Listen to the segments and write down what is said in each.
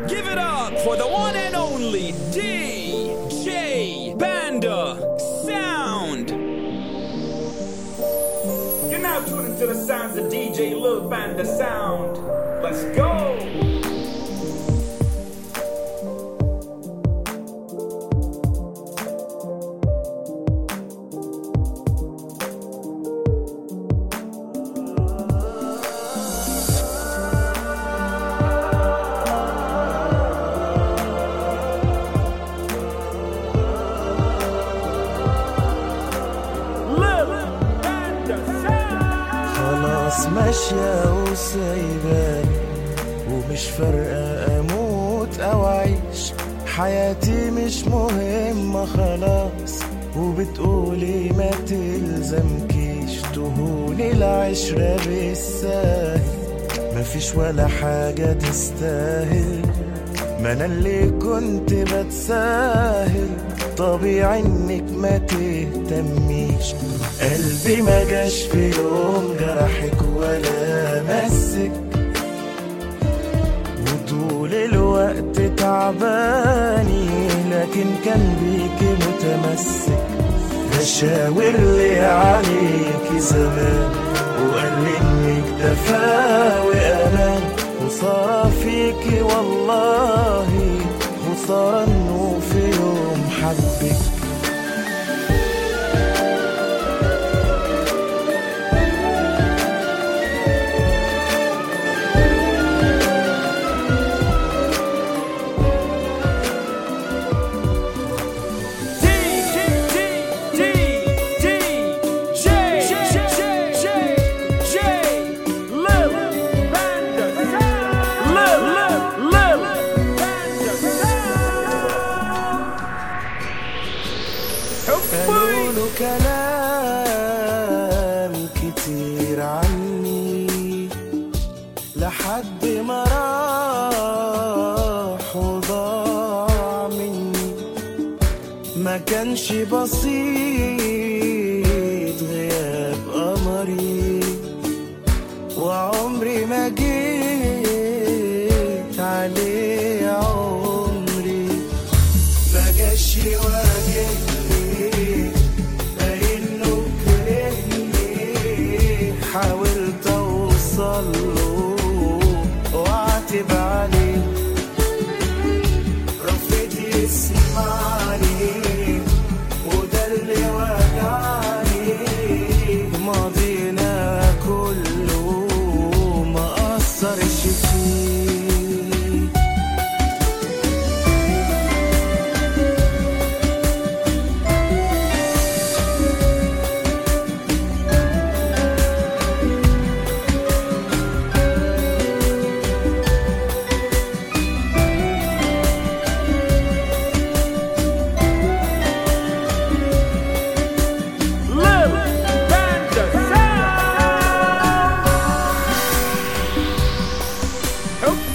Give it up for the one and only DJ Banda Sound. You're now tuning to the sounds of DJ Lil Banda Sound. Let's go! ماشية وسايباني ومش فارقة أموت أو أعيش، حياتي مش مهمة خلاص، وبتقولي ما تلزمكيش تهوني العشرة بالساهل، مفيش ولا حاجة تستاهل، ما أنا اللي كنت بتساهل، طبيعي إنك ما تهتميش، قلبي ما جاش في يوم جرحك ولا مسك، وطول الوقت تعباني لكن كان بيكي متمسك، بشاور لي عليكي زمان وقال لي انك دفا وامان، وصار فيكي والله خسارة انه في يوم حبك. قالوا كلام كتير عني لحد ما راح وضاع مني، ما كانش بسيط غياب قمري، وعمري ما جيت عليه عمري، ما جاش يواجهني حاولت اوصل له واعتب عليه، رفض يسمعني وده اللي وجعني، ماضينا كله ما اثرش فيه. Help!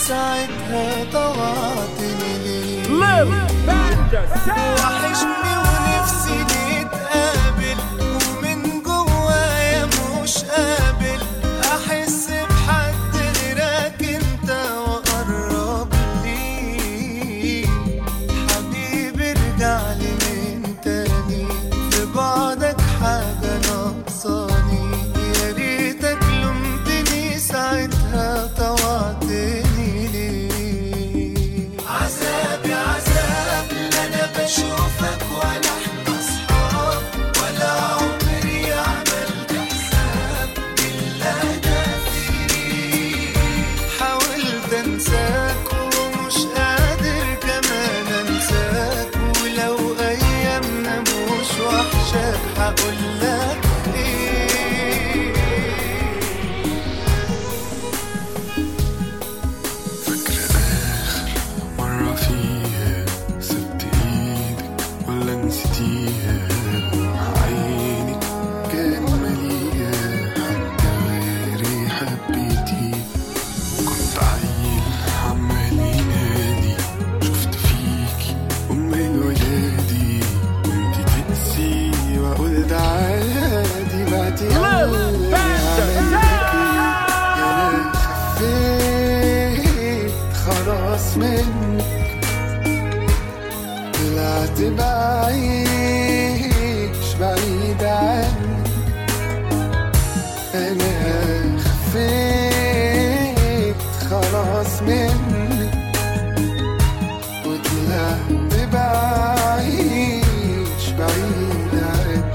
ساعتها طوعتني ليه. Lil Banda Sound. وحشني ونفسي نتقابل ومن جوايا مش قابل احس بحد غيرك انت واقرب لي. حبيبي ارجعلي من تاني، في بعدك حاجة ناقصاني. يا ريتك لومتني ساعتها طوعتني ليه. عذاب يا عذاب، لا انا بشوفك ولا احنا اصحاب، ولا عمري عملت حساب الا ده فيك. حاولت انساك ومش قادر كمان انساك، ولو ايامنا مش وحشاك هقولك ايه. فاكرة آخر مرة فيها سبت إيدك ولا نسيتيها؟ عينك كان مليئة حد غيري حبيتيه. كنت عيل عمال ينادي، شفت فيكي أم الولادي، وانتي تقسي وأقول ده عادي. بعتي Lil Banda Sound. أنا خفيت خلاص منك، طلعت بعيش بعيد عنك. أنا خفيت خلاص منك، وطلعت بعيش بعيد عنك.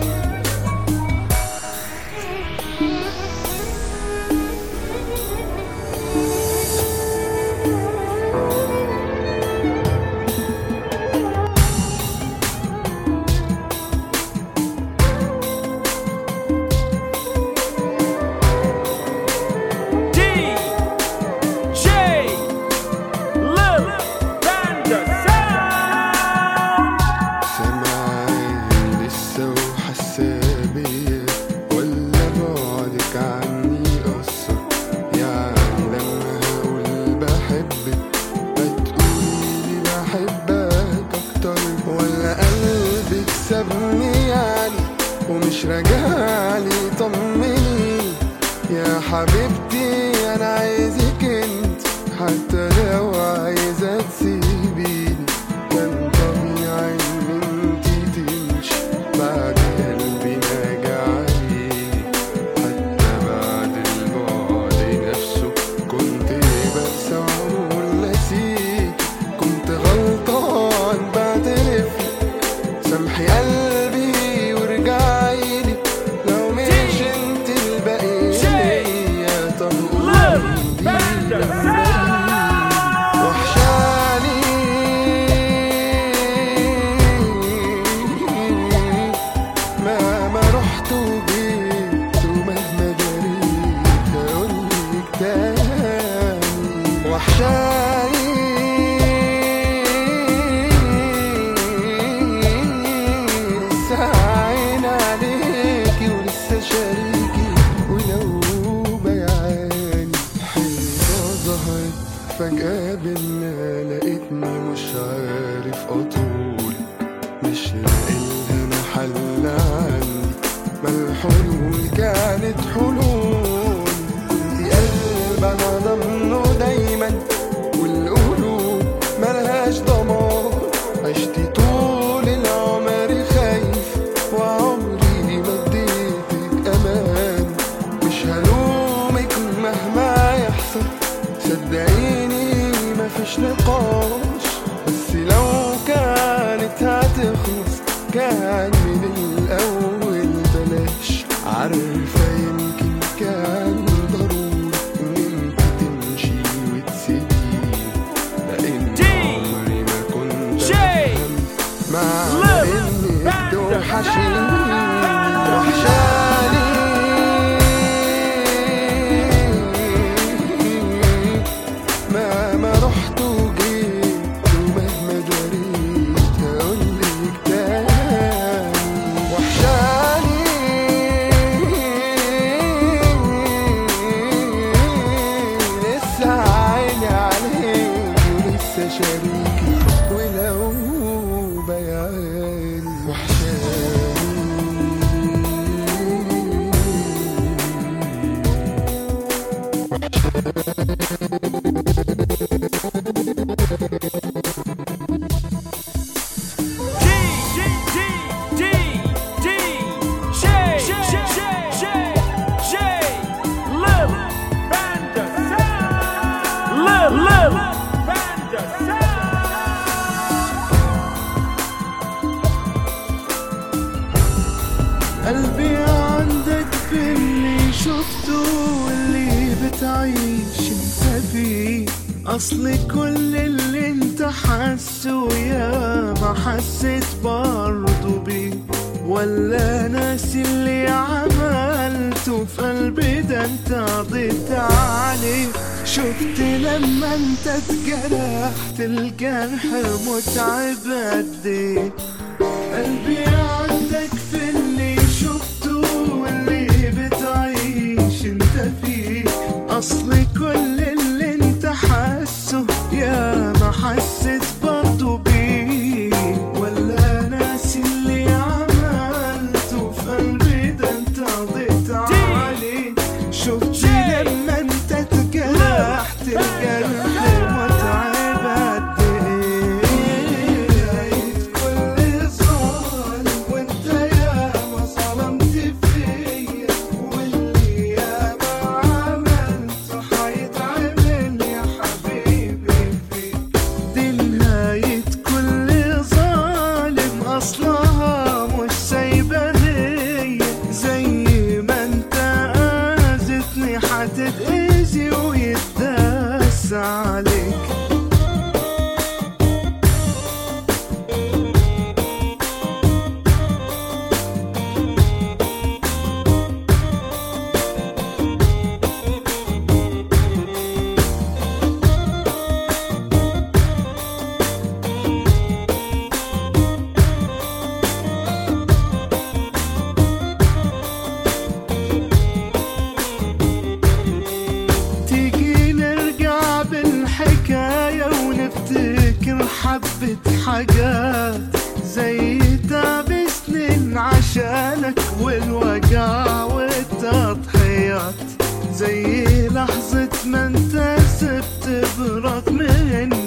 DJ Lil Banda Sound. سامعاني لسه وحسابية، ولا بعدك عني قصة؟ يعني لما هقول بحبك هتقولي بحبك أكتر، ولا قلبك سابني يعني ومش راجعلي؟ طمني يا حبيبتي، أنا عايزك انت، حتى لو عايزة تسيبيني كان طبيعي إن انتي تمشي بعد قلبي ما جعلي. حتى بعد البعد نفسه كنت بنسى وأقول نسيك. كنت غلطان بعترفلك، سامحي قلبي وارجعيلي. لو مش انت الباقي ليا، طب Lil Banda Sound. وحشاني مهما رحت وجيت، ومهما جريت هقولك تاني. وحشاني لسه عين عليكي ولسه شاريكي، ولو بيعاني حيطة ظهرت فجأة بينا، لقيتني مش عارف أطول، مش لاقيلها محل عندي. ما الحلول كانت حلول، كنتي قلب أنا ضمنه دايما، والقلوب ملهاش ضمان. عشتي طول العمر خايف، وعمري ما اديتك أمان. مش هلومك مهما يحصل، صدقيني مفيش نقاش، بس لو كان شريكي ولو بيعاني وحشاني. قلبي عندك في اللي شفته واللي بتعيش انت فيه. اصل كل اللي انت حاسه يا ما حسيت برضه بيه. ولا ناسي اللي عملته في قلبي ده انت قضيت عليه. شفت لما انت اتجرحت الجرح متعب قد ايه. قلبي عندك في اللي شفته واللي بتعيش انت فيه. اصل كل اللي انت حاسه يا ما حسيت برضه بيه. ولا ناسي اللي عملته في قلبي ده انت قضيت عليه. شفت لما انت اتجرحت الجرح متعب قد ايه. كل ظالم وانت يا ما ظلمت فيا. واللي يا ما عملته حيتعمل يا حبيبي فيك. دي نهاية كل ظالم اصلها مش سايبة هي. زي ما انت اذتني حتتأذي ويتداس عليك. تيجي نرجع بالحكاية ونفتكر حبة حاجات. زي تعب سنين عشانك والوجع والتضحيات. زي لحظة ما انت سبت برغم ان